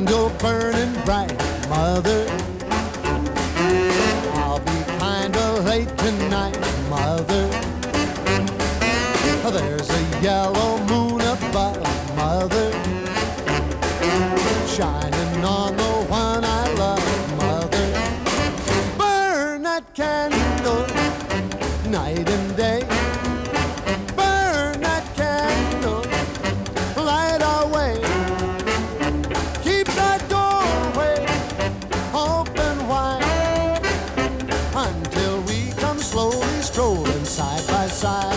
candle burning bright, Mother. I'll be kinda late tonight, Mother. There's a yellow moon above, Mother, shining on the one I love, Mother. Burn that candle night and day. Burn that candle, light our way. Keep that doorway open wide until we come slowly strolling side by side.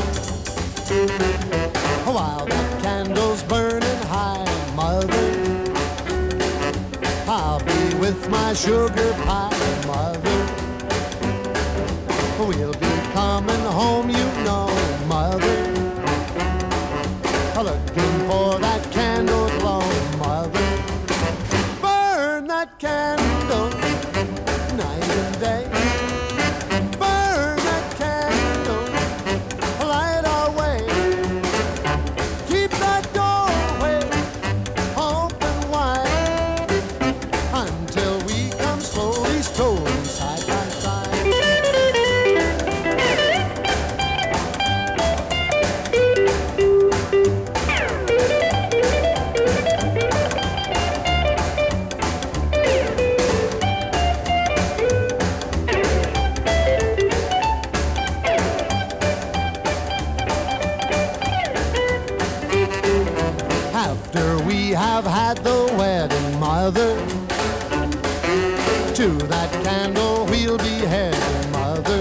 While that candle's burning high, Mother, I'll be with my sugar pie, Mother. We'll be coming home, you know, Mother, looking for that candle glow, Mother. Burn that candle night and day. Burn that candle, light our way. Keep that doorway open wide until we come slowly strolling side by side. After we have had the wedding, Mother, to that candle we'll be heading, Mother.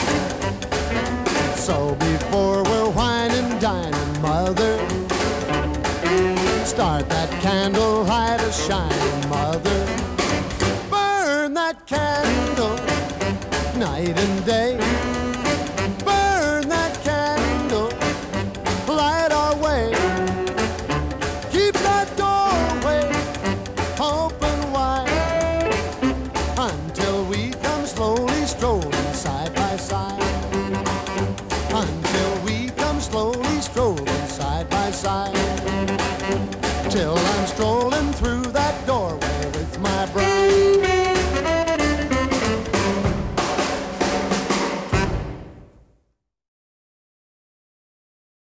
So before we're whining, dining, Mother, start that candle light a shining, Mother. Burn that candle night and day. Burn that candle, light our way. Keep that doorway open wide until we come slowly strolling side by side. Until we come slowly strolling side by side. Till I'm strolling through that doorway with my bride.